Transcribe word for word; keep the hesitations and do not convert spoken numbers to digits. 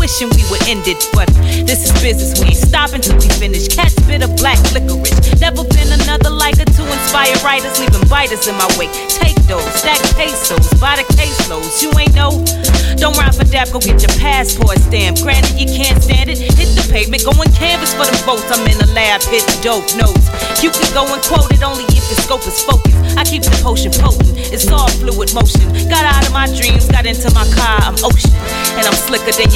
wishing we would end it, but this is business. We ain't stopping till we finish. Cat spit of black licorice. Never been another like her to inspire writers, leaving biters in my wake. Take those, stack pesos, buy the caseloads. You ain't know? Don't rhyme for dap, go get your passport stamp. Granted, you can't stand it. Hit the pavement, go and canvas for them votes. I'm in the lab, hit dope notes. You can go and quote it only if your scope is focused. I keep the potion potent, it's all fluid motion. Got out of my dreams, got into my car, I'm ocean. And I'm slicker than your